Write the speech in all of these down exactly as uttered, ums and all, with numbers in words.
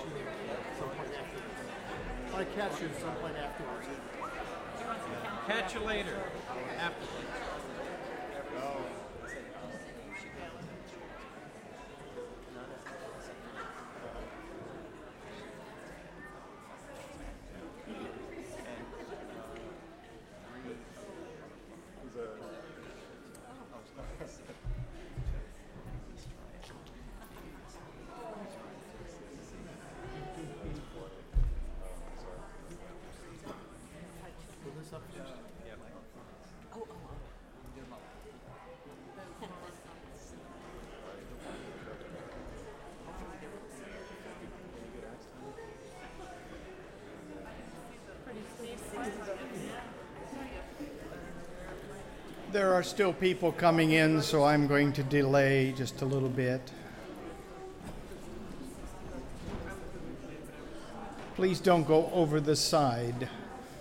you at some point afterwards. I want to catch you at some point afterwards. Catch you later. Afterwards. There are still people coming in, so I'm going to delay just a little bit. Please don't go over the side.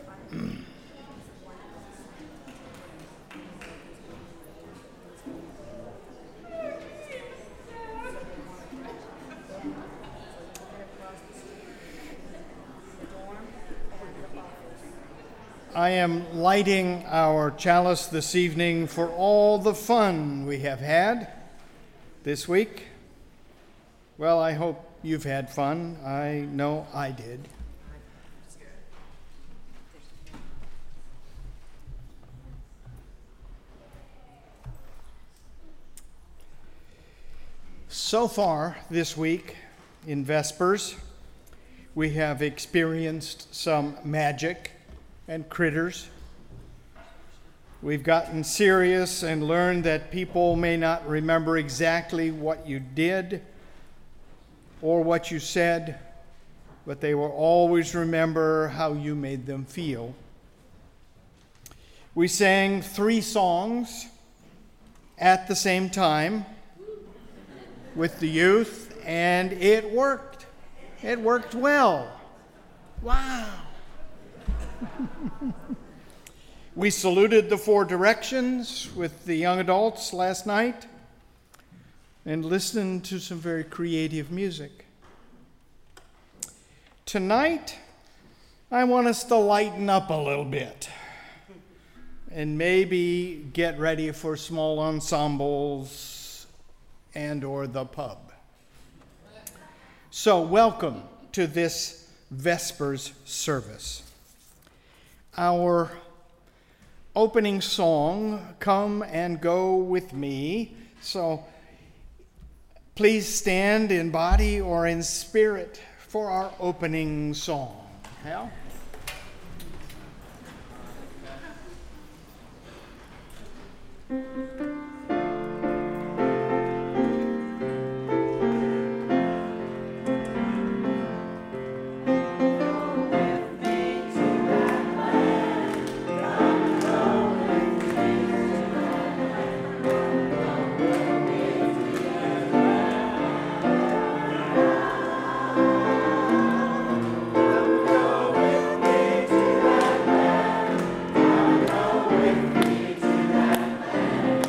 I am lighting our chalice this evening for all the fun we have had this week. Well, I hope you've had fun. I know I did. So far this week in Vespers, we have experienced some magic and critters. We've gotten serious and learned that people may not remember exactly what you did or what you said, but they will always remember how you made them feel. We sang three songs at the same time with the youth, and it worked. It worked well. Wow. We saluted the four directions with the young adults last night and listened to some very creative music. Tonight, I want us to lighten up a little bit and maybe get ready for small ensembles and or the pub. So welcome to this Vespers service. Our opening song, Come and Go With Me. So please stand in body or in spirit for our opening song. Hal? With me to that land.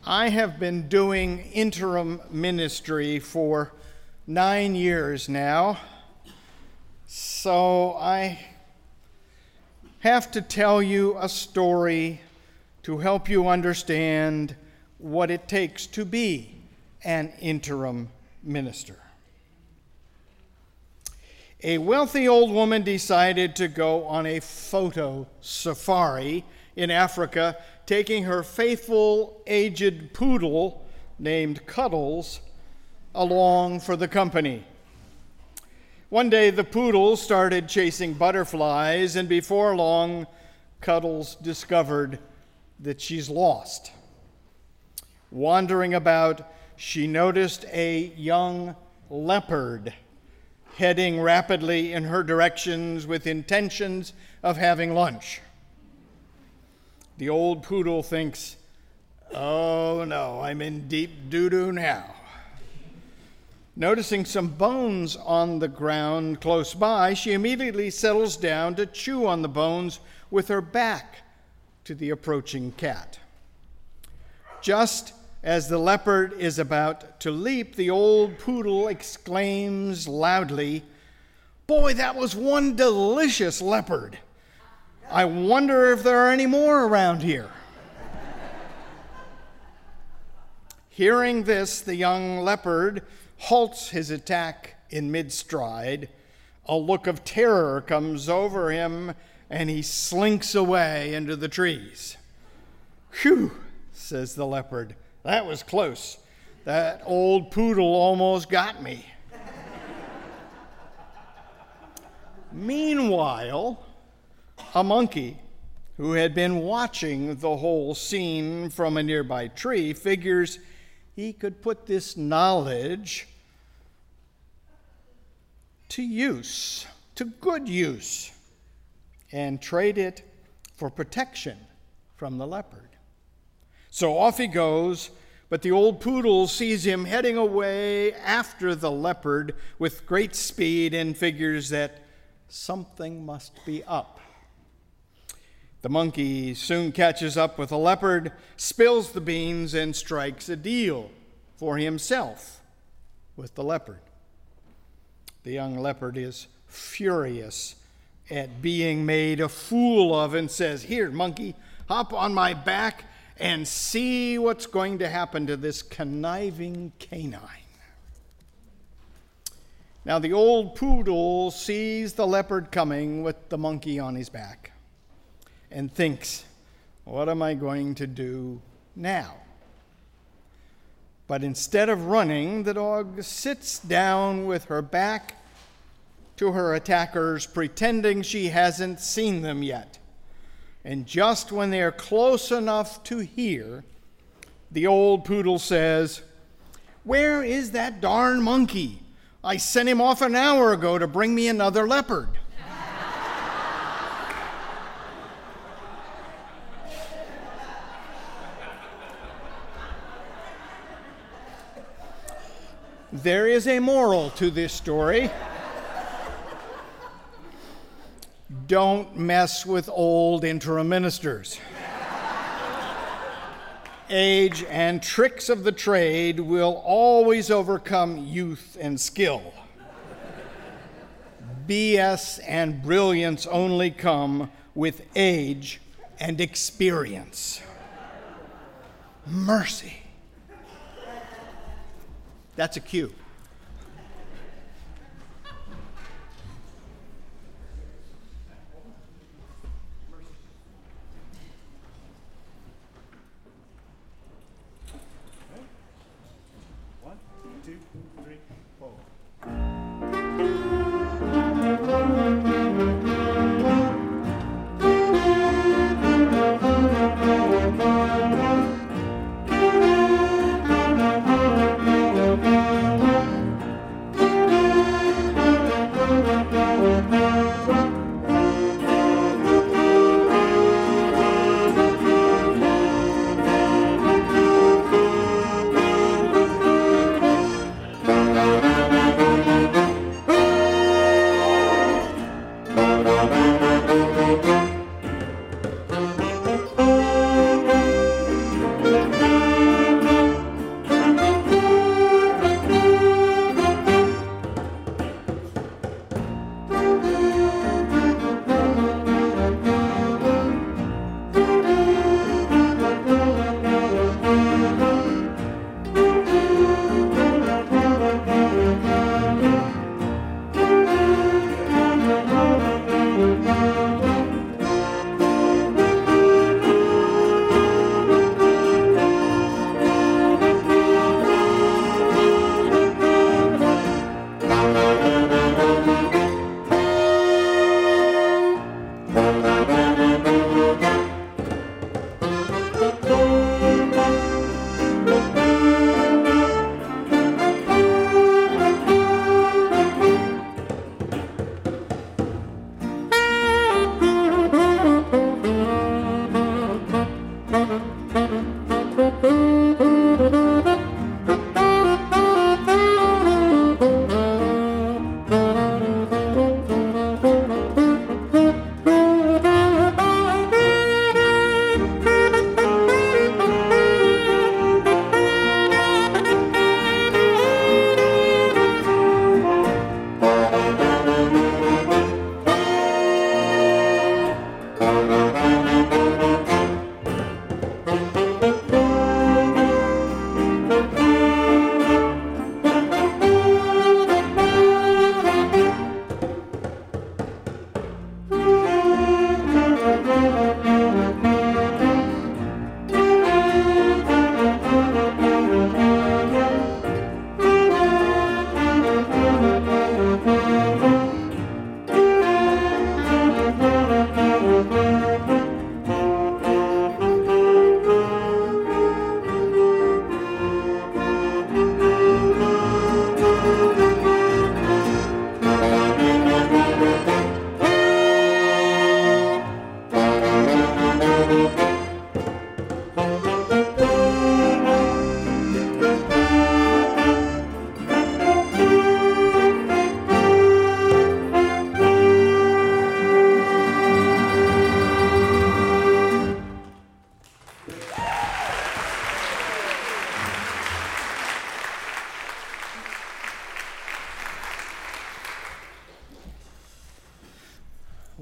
I have been doing interim ministry for nine years now, so I have to tell you a story to help you understand what it takes to be an interim minister. A wealthy old woman decided to go on a photo safari in Africa, taking her faithful aged poodle named Cuddles along for the company. One day the poodle started chasing butterflies, and before long, Cuddles discovered that she's lost. Wandering about, she noticed a young leopard heading rapidly in her directions with intentions of having lunch. The old poodle thinks, "Oh no, I'm in deep doo-doo now." Noticing some bones on the ground close by, she immediately settles down to chew on the bones with her back to the approaching cat. Just as the leopard is about to leap, the old poodle exclaims loudly, "Boy, that was one delicious leopard. I wonder if there are any more around here." Hearing this, the young leopard halts his attack in mid-stride. A look of terror comes over him, and he slinks away into the trees. "Phew," says the leopard. "That was close. That old poodle almost got me." Meanwhile, a monkey who had been watching the whole scene from a nearby tree figures he could put this knowledge to use, to good use, and trade it for protection from the leopard. So off he goes, but the old poodle sees him heading away after the leopard with great speed and figures that something must be up. The monkey soon catches up with the leopard, spills the beans, and strikes a deal for himself with the leopard. The young leopard is furious at being made a fool of and says, "Here, monkey, hop on my back and see what's going to happen to this conniving canine." Now the old poodle sees the leopard coming with the monkey on his back and thinks, "What am I going to do now?" But instead of running, the dog sits down with her back to her attackers, pretending she hasn't seen them yet. And just when they're close enough to hear, the old poodle says, "Where is that darn monkey? I sent him off an hour ago to bring me another leopard." There is a moral to this story. Don't mess with old interim ministers. Age and tricks of the trade will always overcome youth and skill. B S and brilliance only come with age and experience. Mercy. That's a cue. One, two, three, four.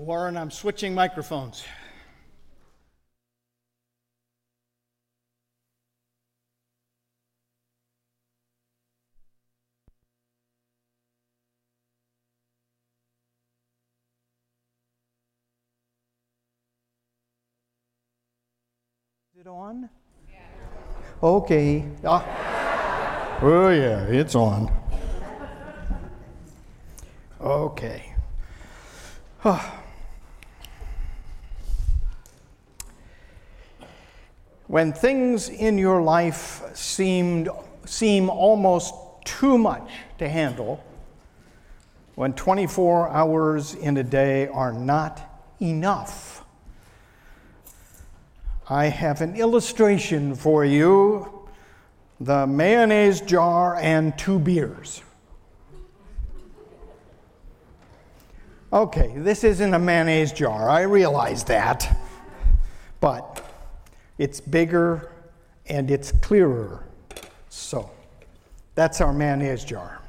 Warren, I'm switching microphones. Is it on? Yeah. Okay. Ah. Oh, yeah, it's on. Okay. When things in your life seemed seem almost too much to handle, when twenty-four hours in a day are not enough, I have an illustration for you: the mayonnaise jar and two beers. Okay, this isn't a mayonnaise jar, I realize that, but it's bigger and it's clearer. So, that's our mayonnaise jar.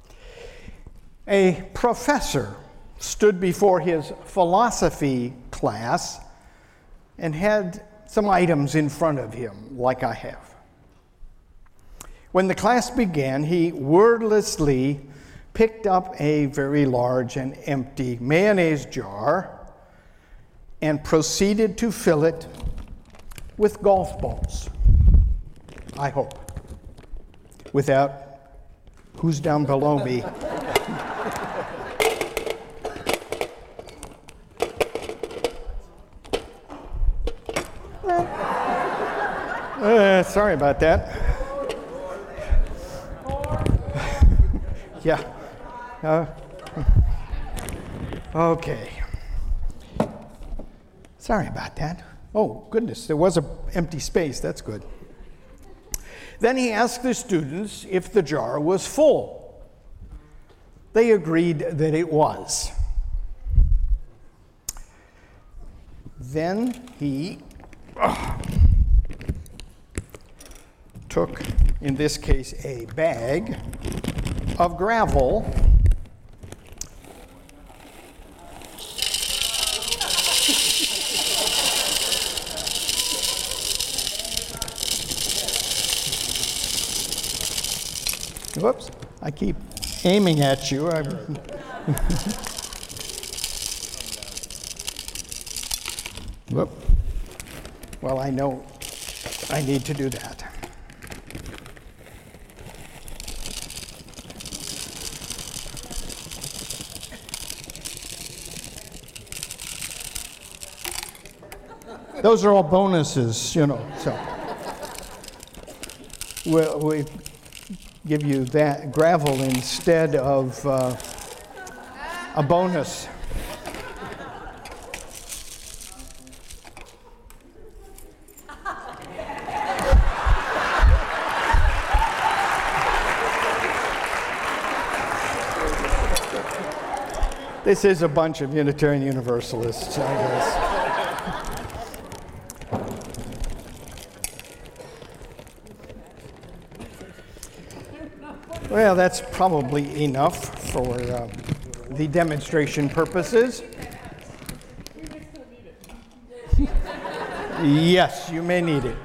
A professor stood before his philosophy class and had some items in front of him, like I have. When the class began, he wordlessly picked up a very large and empty mayonnaise jar and proceeded to fill it with golf balls, I hope, without who's down below me. uh, sorry about that. Yeah. Uh, okay. Sorry about that. Oh, goodness, there was an empty space. That's good. Then he asked the students if the jar was full. They agreed that it was. Then he uh, took, in this case, a bag of gravel Whoops, I keep aiming at you. Whoop. Well, I know I need to do that. Those are all bonuses, you know, so. We'll, we give you that gravel instead of uh, a bonus. This is a bunch of Unitarian Universalists, I guess. Well, that's probably enough for uh, the demonstration purposes. Yes, you may need it.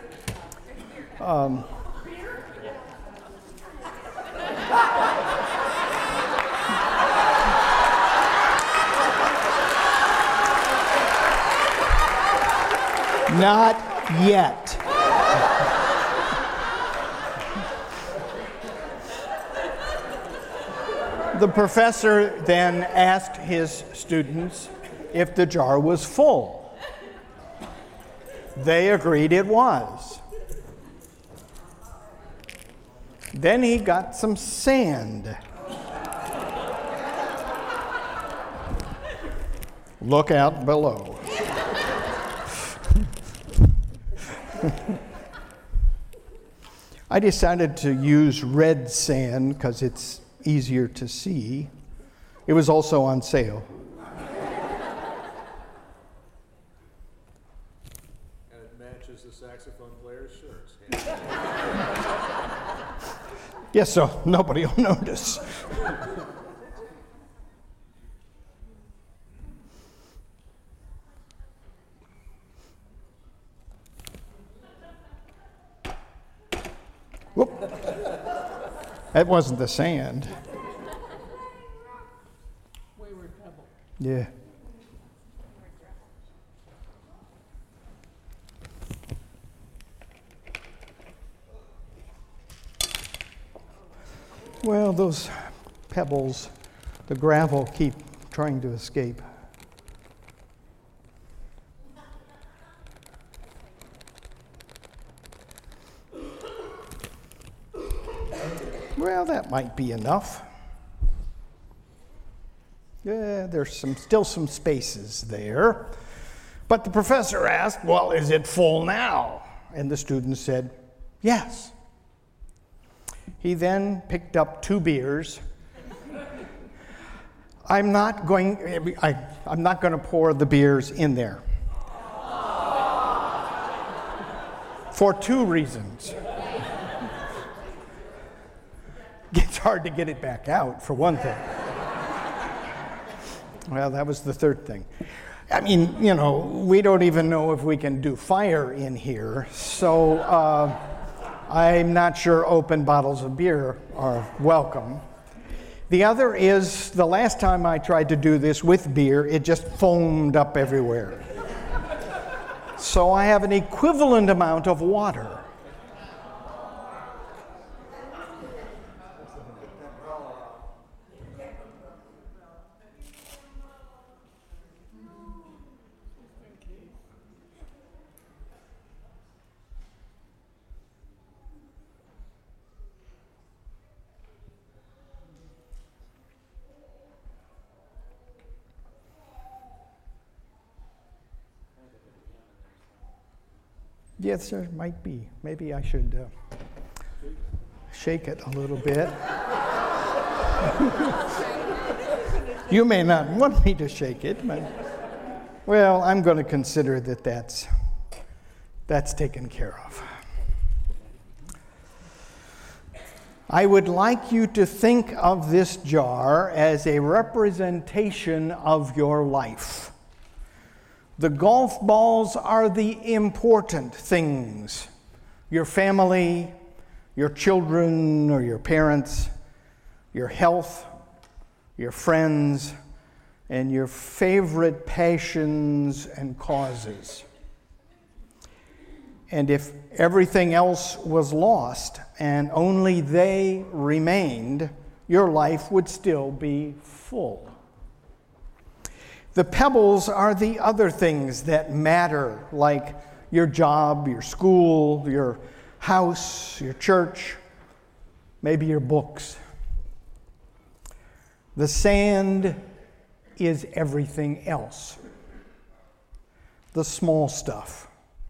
Um, not yet. The professor then asked his students if the jar was full. They agreed it was. Then he got some sand. Look out below. I decided to use red sand because it's easier to see. It was also on sale. And it matches the saxophone player's shirts. Yes, so nobody will notice. That wasn't the sand. Wayward pebble. Yeah. Well, those pebbles, the gravel, keep trying to escape. Well, that might be enough. Yeah, there's some still some spaces there. But the professor asked, well, is it full now? And the student said, yes. He then picked up two beers. I'm not going, I, I'm not going to pour the beers in there. For two reasons. It's hard to get it back out, for one thing. Well, that was the third thing. I mean, you know, we don't even know if we can do fire in here, so uh, I'm not sure open bottles of beer are welcome. The other is, the last time I tried to do this with beer, it just foamed up everywhere. So I have an equivalent amount of water. Yes, there might be. Maybe I should uh, shake it a little bit. You may not want me to shake it, but, well, I'm going to consider that that's, that's taken care of. I would like you to think of this jar as a representation of your life. The golf balls are the important things. Your family, your children or your parents, your health, your friends, and your favorite passions and causes. And if everything else was lost and only they remained, your life would still be full. The pebbles are the other things that matter, like your job, your school, your house, your church, maybe your books. The sand is everything else, the small stuff.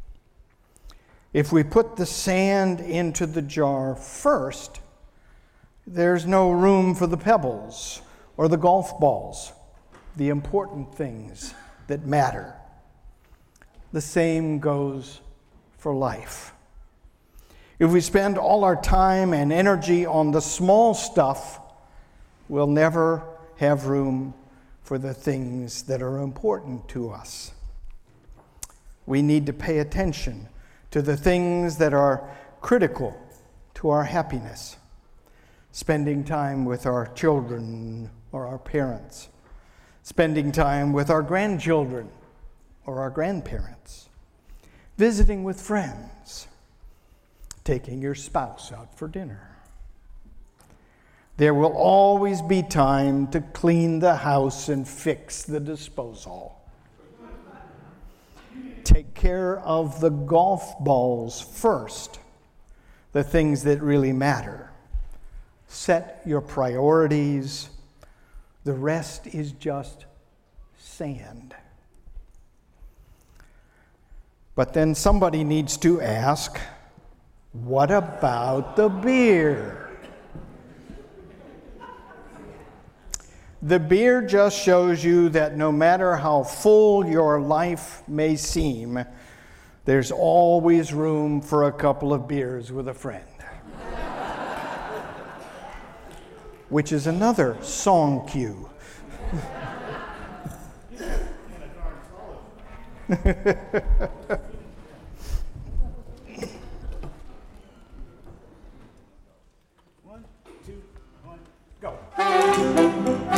If we put the sand into the jar first, there's no room for the pebbles or the golf balls, the important things that matter. The same goes for life. If we spend all our time and energy on the small stuff, we'll never have room for the things that are important to us. We need to pay attention to the things that are critical to our happiness. Spending time with our children or our parents. Spending time with our grandchildren or our grandparents. Visiting with friends. Taking your spouse out for dinner. There will always be time to clean the house and fix the disposal. Take care of the golf balls first, the things that really matter. Set your priorities. The rest is just sand. But then somebody needs to ask, what about the beer? The beer just shows you that no matter how full your life may seem, there's always room for a couple of beers with a friend. Which is another song cue. two, one, go.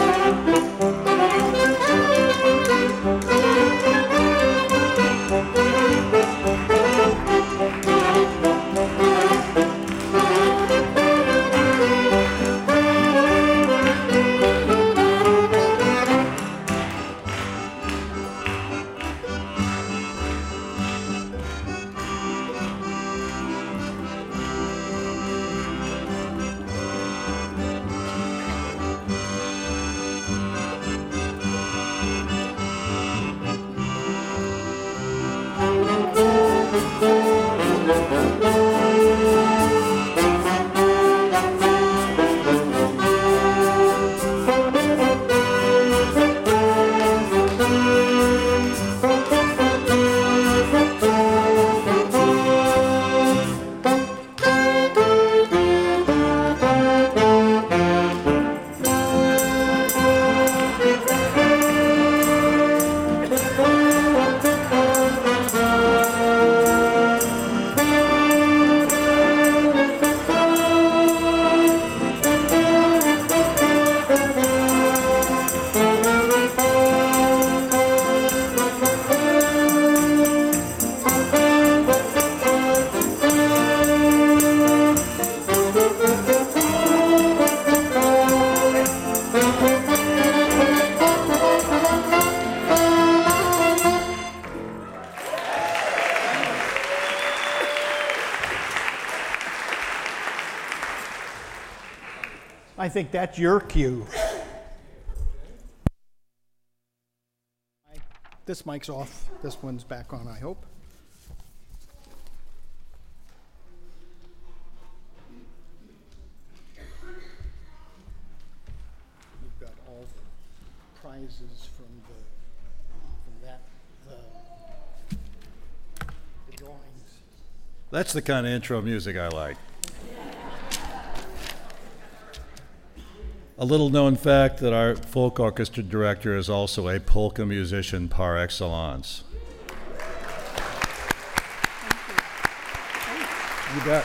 I think that's your cue. This mic's off. This one's back on, I hope. You've got all the prizes from the from that the, the drawings. That's the kind of intro music I like. A little known fact that our folk orchestra director is also a polka musician par excellence. You bet.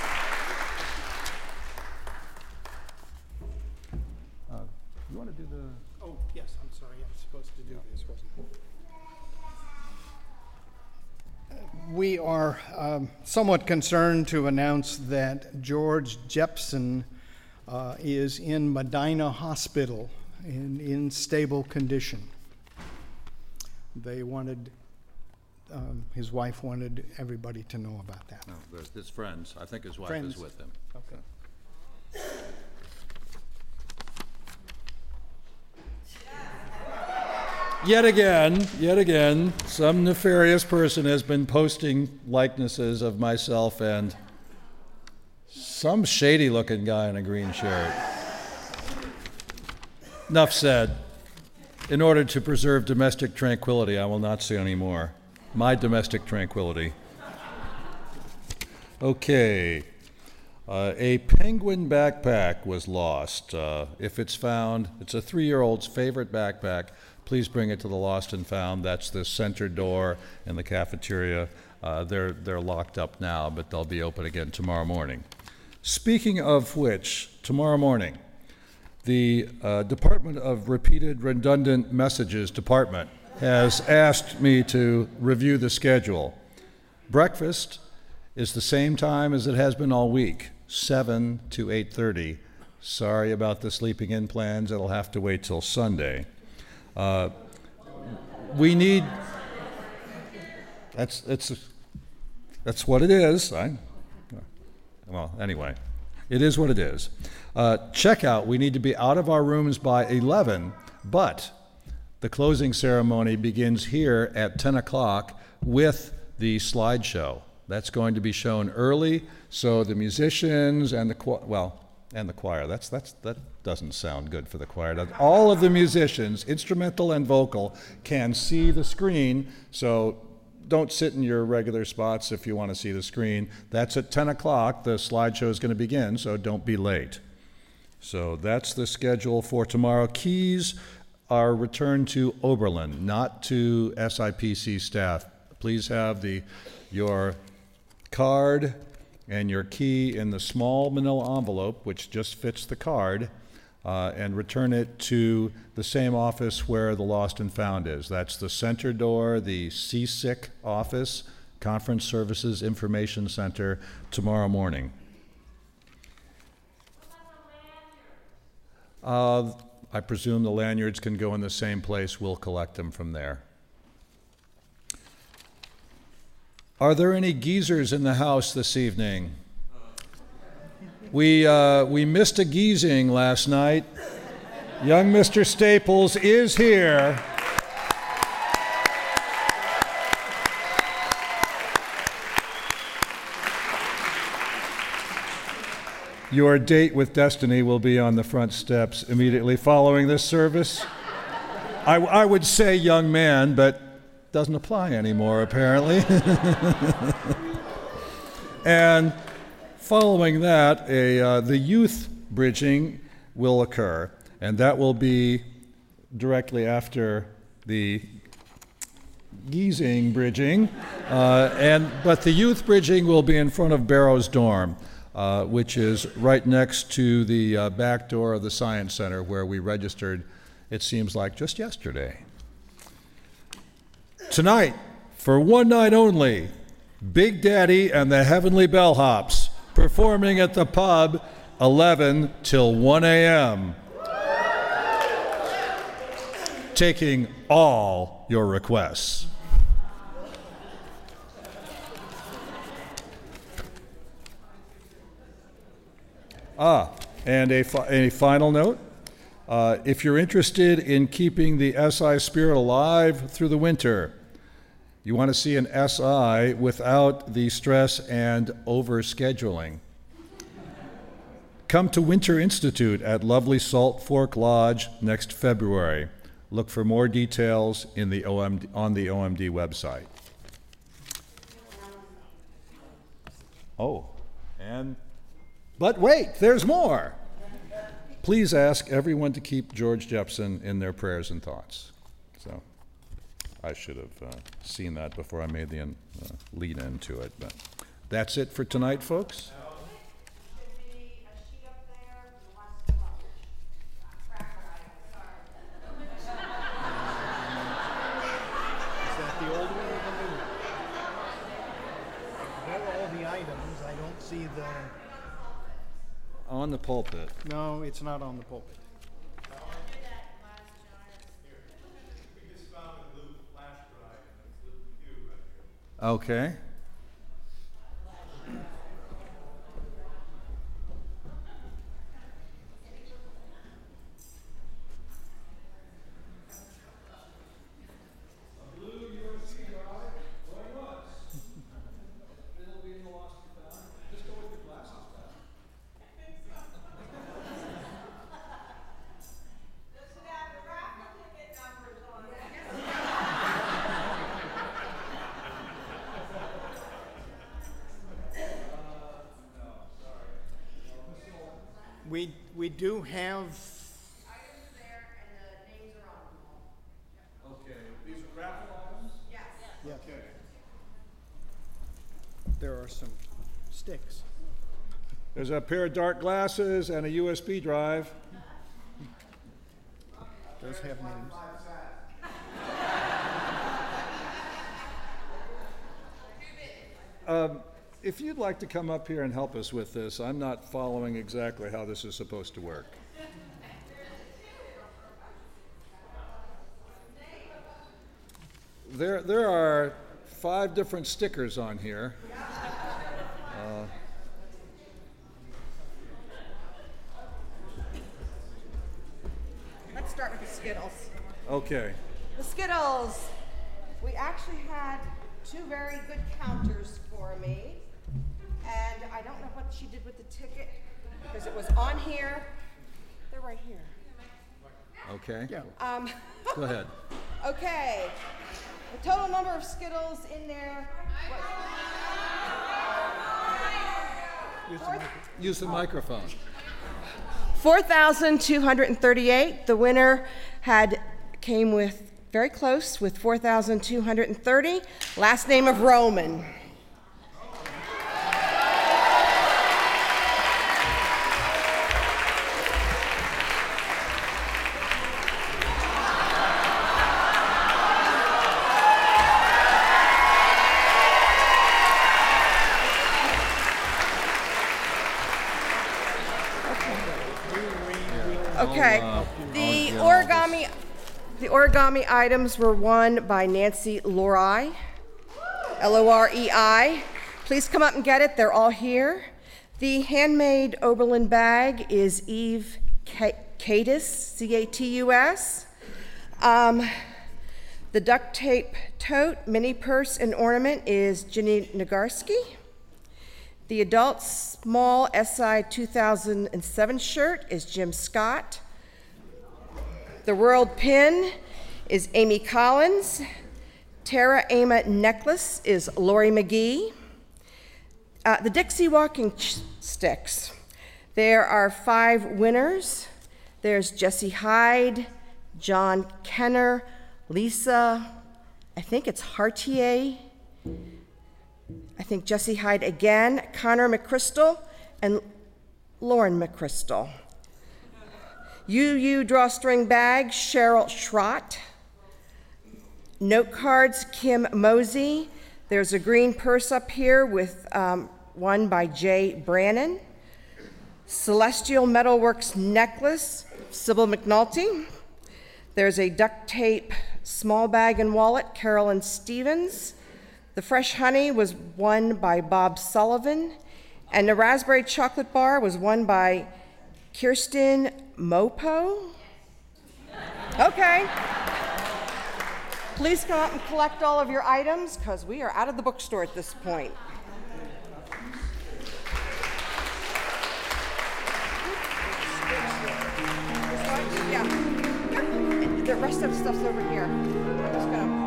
Uh, you want to do the... Oh, yes, I'm sorry. I was supposed to do this, wasn't I? We are um, somewhat concerned to announce that George Jepson Uh, is in Medina Hospital in, in stable condition. They wanted, um, his wife wanted everybody to know about that. No, there's his friends. I think his wife Friends. is with him. Okay. Yet again, yet again, some nefarious person has been posting likenesses of myself and some shady-looking guy in a green shirt. Enough said. In order to preserve domestic tranquility, I will not say any more. My domestic tranquility. Okay. Uh, a penguin backpack was lost. Uh, if it's found, it's a three-year-old's favorite backpack. Please bring it to the Lost and Found. That's the center door in the cafeteria. Uh, they're, they're locked up now, but they'll be open again tomorrow morning. Speaking of which, tomorrow morning, the uh, Department of Repeated Redundant Messages Department has asked me to review the schedule. Breakfast is the same time as it has been all week, seven to eight thirty. Sorry about the sleeping in plans. It'll have to wait till Sunday. Uh, we need, that's, it's, that's what it is. I, Well, anyway, it is what it is. Uh, checkout, we need to be out of our rooms by eleven, but the closing ceremony begins here at ten o'clock with the slideshow. That's going to be shown early, so the musicians and the choir, well, and the choir, that's, that's, that doesn't sound good for the choir. All of the musicians, instrumental and vocal, can see the screen, so don't sit in your regular spots if you want to see the screen. That's at ten o'clock. The slideshow is going to begin, so don't be late. So that's the schedule for tomorrow. Keys are returned to Oberlin, not to S I P C staff. Please have the your card and your key in the small manila envelope, which just fits the card, uh, and return it to the same office where the lost and found is. That's the center door, the C S I C office, Conference Services Information Center, tomorrow morning. Uh, I presume the lanyards can go in the same place. We'll collect them from there. Are there any geezers in the house this evening? We, uh, we missed a geezing last night. Young Mister Staples is here. Your date with Destiny will be on the front steps immediately following this service. I, I would say young man, but doesn't apply anymore, apparently. And following that, a, uh, the youth bridging will occur, and that will be directly after the geezing bridging. Uh, and, but the youth bridging will be in front of Barrow's dorm, uh, which is right next to the uh, back door of the Science Center where we registered, it seems like just yesterday. Tonight, for one night only, Big Daddy and the Heavenly Bellhops performing at the pub eleven till one a.m. Taking all your requests. Ah, and a, fi- a final note. Uh, if you're interested in keeping the S I spirit alive through the winter, you want to see an S I without the stress and overscheduling, come to Winter Institute at lovely Salt Fork Lodge next February. Look for more details in the O M D, on the O M D website. Oh, and, but wait, there's more. Please ask everyone to keep George Jepson in their prayers and thoughts. So I should have uh, seen that before I made the uh, lead into it. But that's it for tonight, folks. Is that the old one or the new one? There are all the items. I don't see the... On the pulpit. No, it's not on the pulpit. Okay. We, we do have, Items there and the names are on them. Okay. These are raffle items? Yes. yeah, Okay. there are some sticks. There's a pair of dark glasses and a U S B drive. Those have names. Um, if you'd like to come up here and help us with this, I'm not following exactly how this is supposed to work. There, there are five different stickers on here. Uh, Let's start with the Skittles. okay. The Skittles. We actually had two very good counters for me. And I don't know what she did with the ticket because it was on here. They're right here. Okay. Yeah. Um, Go ahead. okay. The total number of Skittles in there. Use the microphone. Use the microphone. four thousand two hundred thirty-eight. The winner had came with very close with four thousand two hundred thirty. Last name of Roman. Okay. The origami, the origami items were won by Nancy Lorei, L O R E I. Please come up and get it. They're all here. The handmade Oberlin bag is Eve Catus, C A T U S. Um, the duct tape tote, mini purse, and ornament is Ginny Nagarski. The adult small S I two thousand seven shirt is Jim Scott. The world pin is Amy Collins. Terra Ama necklace is Lori McGee. Uh, the Dixie walking ch- sticks. There are five winners. There's Jesse Hyde, John Kenner, Lisa, I think it's Hartier, I think Jesse Hyde again, Connor McChrystal, and Lauren McChrystal. U U Drawstring Bag, Cheryl Schrott. Note cards, Kim Mosey. There's a green purse up here with um, one by Jay Brannon. Celestial Metalworks necklace, Sybil McNulty. There's a duct tape small bag and wallet, Carolyn Stevens. The fresh honey was won by Bob Sullivan. And the raspberry chocolate bar was won by Kirsten Mopo. Okay. Please come up and collect all of your items because we are out of the bookstore at this point. Yeah. The rest of the stuff's over here. I'm just gonna.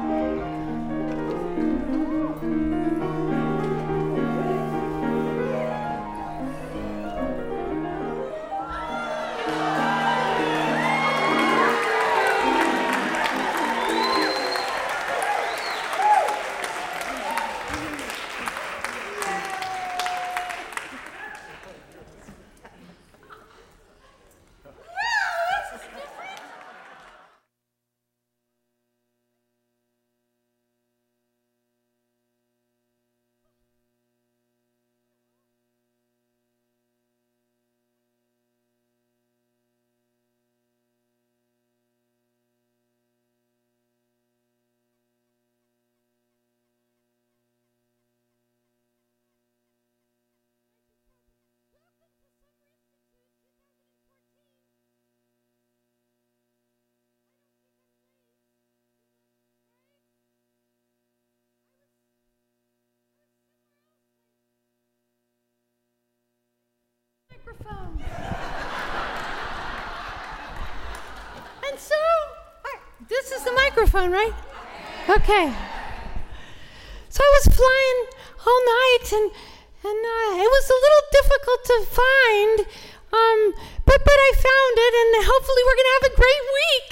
Microphone. And so, I, this is the microphone, right? Okay. So I was flying all night, and and uh, it was a little difficult to find, um, but but I found it, and hopefully we're gonna have a great week.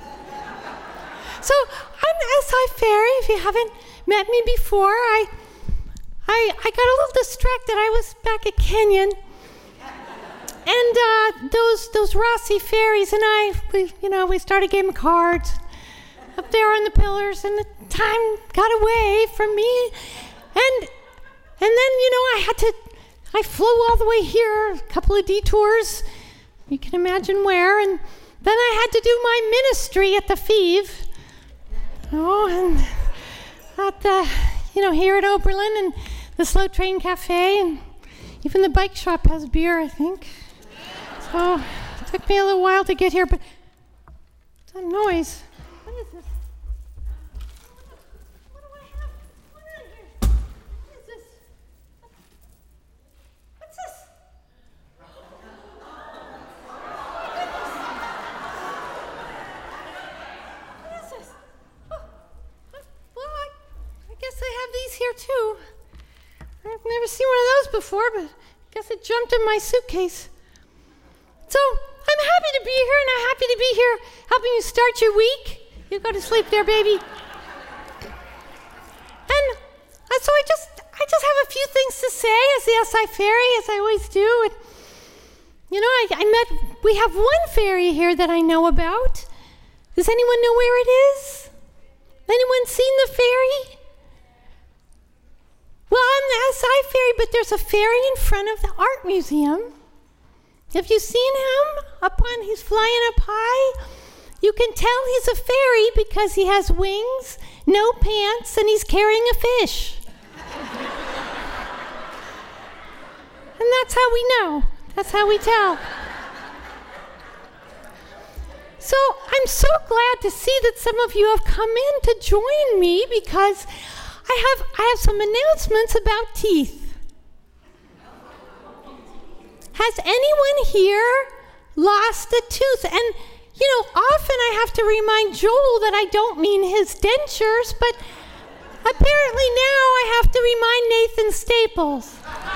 So I'm S I Ferry. If you haven't met me before, I I I got a little distracted. I was back at Kenyon. And uh, those those Rossi fairies and I, we you know, we started getting cards up there on the pillars, and the time got away from me, and and then you know I had to, I flew all the way here, a couple of detours, you can imagine where, and then I had to do my ministry at the Feeve, oh, and at the, you know, here at Oberlin and the Slow Train Cafe, and even the bike shop has beer, I think. So it took me a little while to get here, but that noise. What is this? What do I have? What on here? What is this? What's this? What is this? Oh, well, I, I guess I have these here too. I've never seen one of those before, but I guess it jumped in my suitcase. So I'm happy to be here, and I'm happy to be here helping you start your week. You go to sleep there, baby. And uh, so I just I just have a few things to say as the S I Fairy, as I always do. And, you know, I, I met, we have one fairy here that I know about. Does anyone know where it is? Anyone seen the fairy? Well, I'm the S I Fairy, but there's a fairy in front of the art museum. Have you seen him? up on, he's flying up high. You can tell he's a fairy because he has wings, no pants, and he's carrying a fish. And that's how we know. That's how we tell. So I'm so glad to see that some of you have come in to join me because I have I have some announcements about teeth. Has anyone here lost a tooth? And you know, often I have to remind Joel that I don't mean his dentures, but apparently now I have to remind Nathan Staples.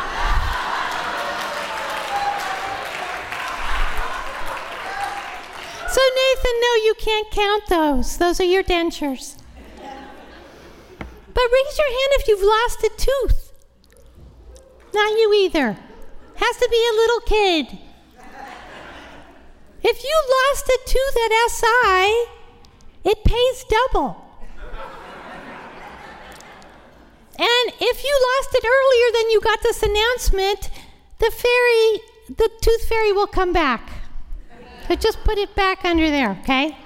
So Nathan, no, you can't count those. Those are your dentures. But raise your hand if you've lost a tooth. Not you either. Has to be a little kid. If you lost a tooth at S I, it pays double. And if you lost it earlier than you got this announcement, the fairy, the tooth fairy will come back. So just put it back under there, okay?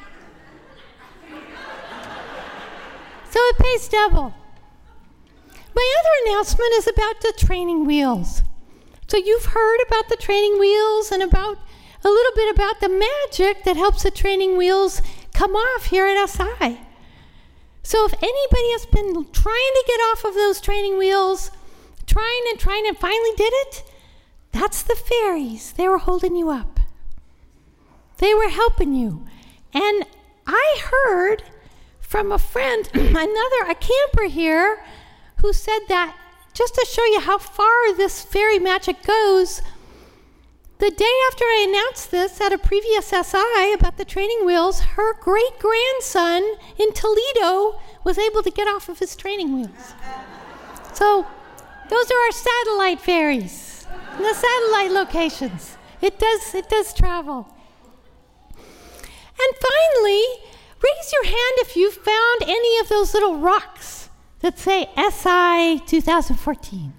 So it pays double. My other announcement is about the training wheels. So you've heard about the training wheels and about a little bit about the magic that helps the training wheels come off here at S I. So if anybody has been trying to get off of those training wheels, trying and trying and finally did it, that's the fairies. They were holding you up. They were helping you. And I heard from a friend, another, a camper here, who said that just to show you how far this fairy magic goes, the day after I announced this at a previous S I about the training wheels, her great-grandson in Toledo was able to get off of his training wheels. So those are our satellite fairies, the satellite locations. It does, it does travel. And finally, raise your hand if you found any of those little rocks that say S I twenty fourteen.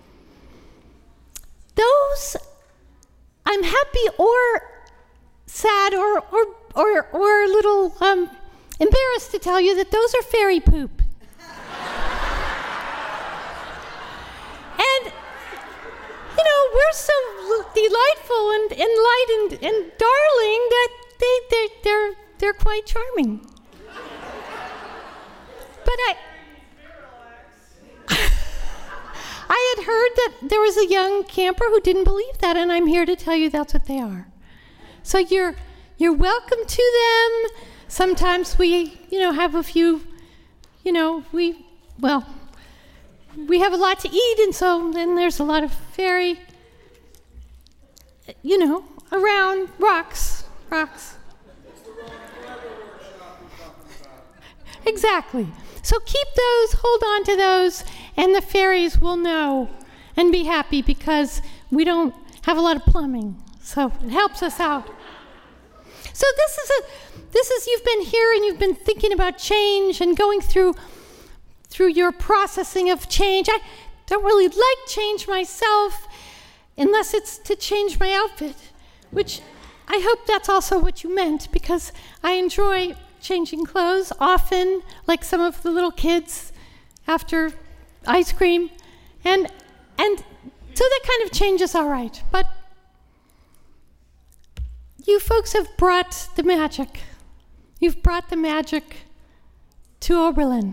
Those, I'm happy or sad or or or, or a little um, embarrassed to tell you that those are fairy poop. And, you know, we're so delightful and, and light and, and darling that They, they're, they're, they're quite charming. But I, I had heard that there was a young camper who didn't believe that, and I'm here to tell you that's what they are. So you're, you're welcome to them. Sometimes we, you know, have a few, you know, we, well, we have a lot to eat, and so then there's a lot of fairy, you know, around rocks. Rocks. Exactly. So keep those, hold on to those, and the fairies will know and be happy because we don't have a lot of plumbing. So it helps us out. So this is a this is you've been here and you've been thinking about change and going through through your processing of change. I don't really like change myself unless it's to change my outfit, which I hope that's also what you meant, because I enjoy changing clothes often, like some of the little kids after ice cream. And and so that kind of change is all right. But you folks have brought the magic. You've brought the magic to Oberlin.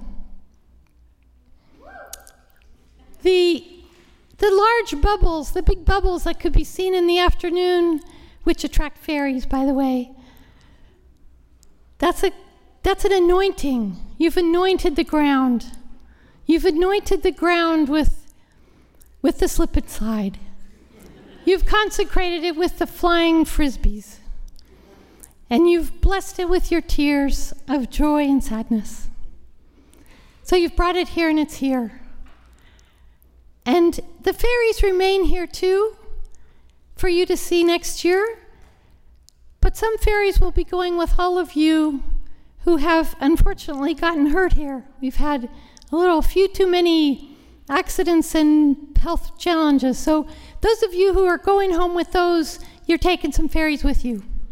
The, the large bubbles, the big bubbles that could be seen in the afternoon, which attract fairies, by the way. That's a that's an anointing. You've anointed the ground. You've anointed the ground with with the slip and slide. You've consecrated it with the flying frisbees. And you've blessed it with your tears of joy and sadness. So you've brought it here and it's here. And the fairies remain here too, for you to see next year. But some fairies will be going with all of you who have unfortunately gotten hurt here. We've had a little few too many accidents and health challenges. So those of you who are going home with those, you're taking some fairies with you.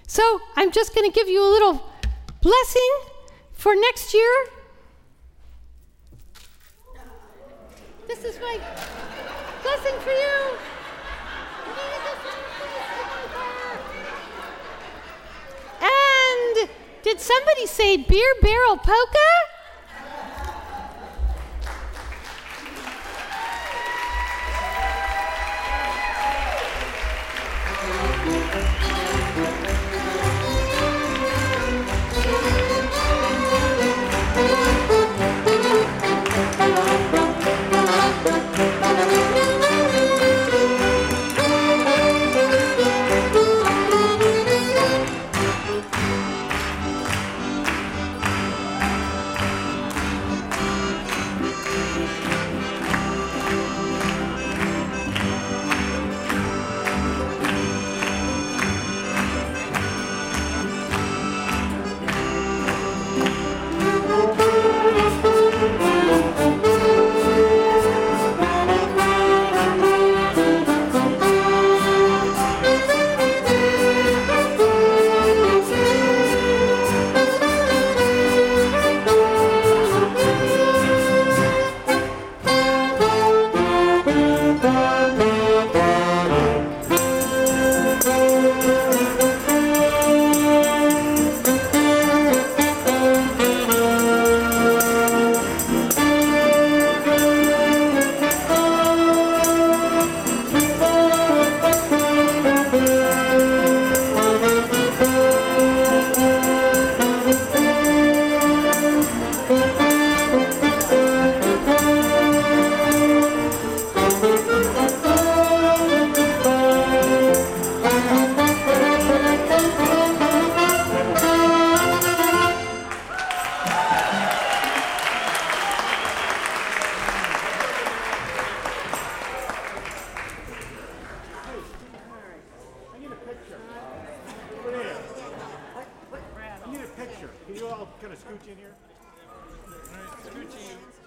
So I'm just going to give you a little blessing for next year. This is my blessing for you. And did somebody say beer barrel polka? I need a picture. Can you all kind of scooch in here? All right, scoochie.